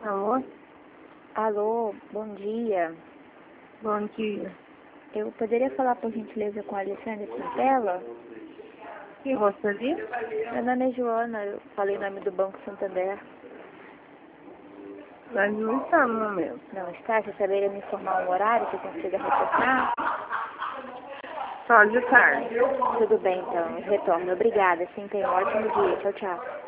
Alô? Alô, bom dia. Bom dia. Eu poderia falar, por gentileza, com a Alessandra Quintela? Quem gostaria? Meu nome é Joana, eu falei o nome do Banco Santander. Mas não está no momento. Não está? Você saberia me informar um horário que eu consiga retornar? Só de tarde. Tudo bem, então. Eu retorno. Obrigada. Sim, tenha um ótimo dia. Tchau, tchau.